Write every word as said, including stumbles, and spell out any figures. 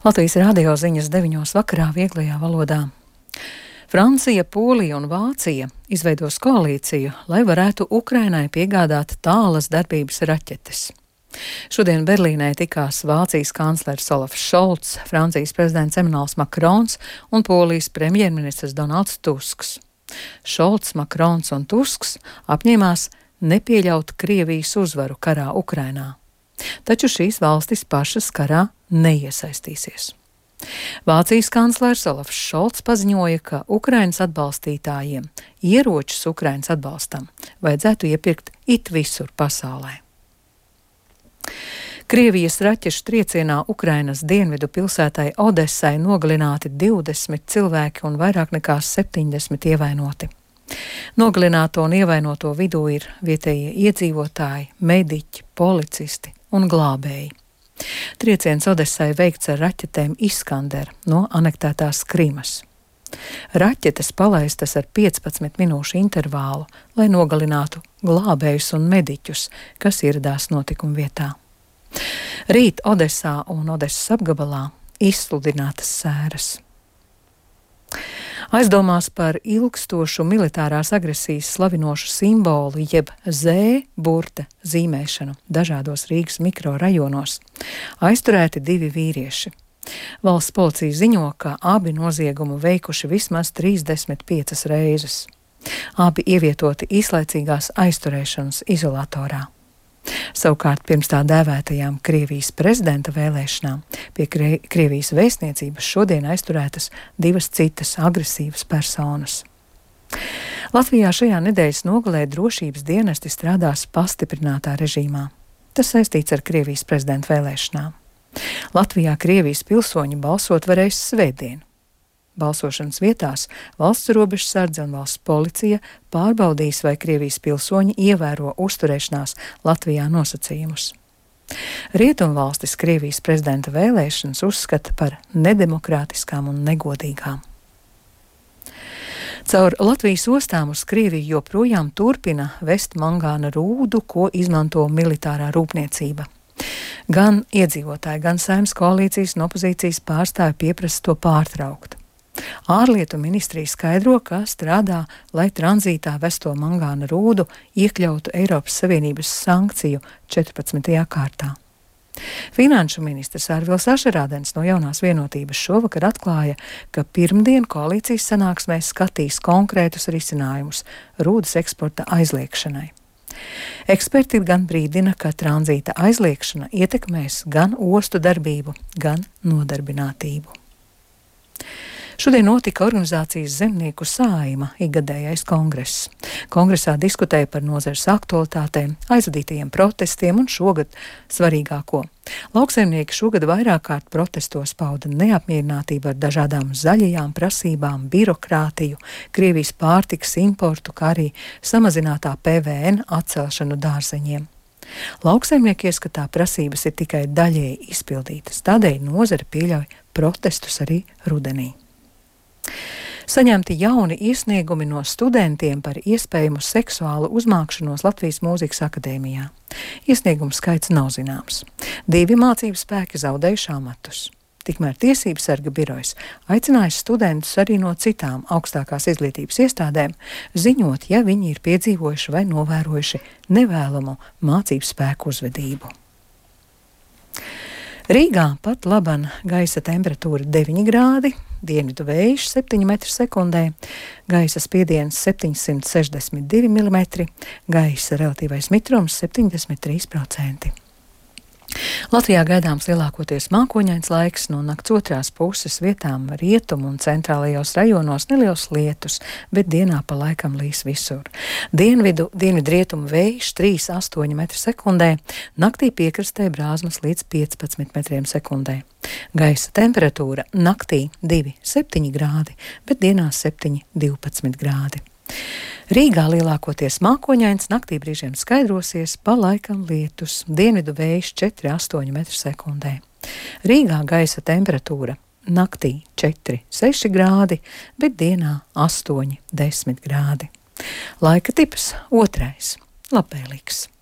Latvijas radio ziņas deviņos vakarā vieglajā valodā. Francija, Polija un Vācija izveidos koalīciju, lai varētu Ukrainai piegādāt tālas darbības raķetes. Šodien Berlīnē tikās Vācijas kanclers Olafs Šolts, Francijas prezidents Emmanuels Makrons un Polijas premjerministrs Donalds Tusks. Šolts, Makrons un Tusks apņēmās nepieļaut Krievijas uzvaru karā Ukrainā. Taču šīs valstis pašas karā neiesaistīsies. Vācijas kanclers Olafs Šolts paziņoja, ka Ukrainas atbalstītājiem ieročus Ukrainas atbalstam vajadzētu iepirkt it visur pasaulē. Krievijas raķešu triecienā Ukrainas dienvidu pilsētai Odesai nogalināti divdesmit cilvēki un vairāk nekā septiņdesmit ievainoti. Nogalināto un ievainoto vidū ir vietējie iedzīvotāji, mediķi, policisti un glābēji. Trieciens Odesai veikts ar raķetēm Iskander no anektētās Krimas. Raķetes palaistas ar piecpadsmit minūšu intervālu, lai nogalinātu glābējus un mediķus, kas ieradās notikuma vietā. Rīt Odesā un Odesas apgabalā izsludinātas sēras. Aizdomās par ilgstošu militārās agresijas slavinošu simbolu jeb Z burta zīmēšanu dažādos Rīgas mikrorajonos aizturēti divi vīrieši. Valsts policija ziņo, ka abi noziegumu veikuši vismaz trīsdesmit piecas reizes. Abi ievietoti īslaicīgās aizturēšanas izolatorā. Savukārt pirms tā dēvētajām Krievijas prezidenta vēlēšanām pie Krievijas vēstniecības šodien aizturētas divas citas agresīvas personas. Latvijā šajā nedēļas nogalē drošības dienesti strādās pastiprinātā režīmā. Tas saistīts ar Krievijas prezidenta vēlēšanām. Latvijā Krievijas pilsoņi balsot varēs svētdien. Balsošanas vietās valsts robežsardze un valsts policija pārbaudīs, vai Krievijas pilsoņi ievēro uzturēšanās Latvijā nosacījumus. Rietumvalstis Krievijas prezidenta vēlēšanas uzskata par nedemokrātiskām un negodīgām. Caur Latvijas ostām uz Krieviju joprojām turpina vest mangāna rūdu, ko izmanto militārā rūpniecība. Gan iedzīvotāji, gan Saeimas koalīcijas un opozīcijas pārstāvi pieprasa to pārtraukt. Ārlietu ministrija skaidro, ka strādā, lai tranzītā vesto mangāna rūdu iekļautu Eiropas Savienības sankciju četrpadsmitajā kārtā. Finanšu ministrs Arvils Ašerādens no Jaunās vienotības šovakar atklāja, ka pirmdien koalīcijas sanāksmē skatīs konkrētus risinājumus rūdas eksporta aizliekšanai. Eksperti gan brīdina, ka tranzīta aizliekšana ietekmēs gan ostu darbību, gan nodarbinātību. Šodien notika organizācijas Zemnieku Saeima ikgadējais kongress. Kongresā diskutēja par nozares aktualitātēm, aizvadītajiem protestiem un šogad svarīgāko. Lauksaimnieki šogad vairāk kārt protestos pauda neapmierinātību ar dažādām zaļajām prasībām, birokrātiju, Krievijas pārtikas importu, kā arī samazinātā P V N atcelšanu dārzeņiem. Lauksaimnieki ieskatā prasības ir tikai daļēji izpildītas, tādēļ nozare pieļauj protestus arī rudenī. Saņemti jauni iesniegumi no studentiem par iespējamu seksuālu uzmākšanos Latvijas Mūzikas akadēmijā. Iesniegumu skaits nav zināms. Divi mācību spēki zaudējuši amatus. Tikmēr Tiesības sarga birojas aicinājis studentus arī no citām augstākās izglītības iestādēm ziņot, ja viņi ir piedzīvojuši vai novērojuši nevēlamu mācību spēku uzvedību. Rīgā pat laban gaisa temperatūra deviņi grādi, dienvidu vējš septiņi metri sekundē, gaisa spiediens septiņsimt sešdesmit divi milimetri, gaisa relatīvais mitrums septiņdesmit trīs procenti. Latvijā gaidāms lielākoties mākoņains laiks, no nakts otrās puses vietām rietumu un centrālajos rajonos neliels lietus, bet dienā pa laikam līs visur. Dienvidu, dienvidrietumu vējš trīs līdz astoņi metri sekundē, naktī piekrastē brāzmas līdz piecpadsmit metriem sekundē. Gaisa temperatūra naktī divi septiņi grādi, bet dienā septiņi divpadsmit grādi. Rīgā lielākoties mākoņains, naktī brīžiem skaidrosies, pa laikam lietus, dienvidu vējš četri līdz astoņi metri sekundē. Rīgā gaisa temperatūra naktī četri seši grādi, bet dienā astoņi desmit grādi. Laika tips otrais - labvēlīgs.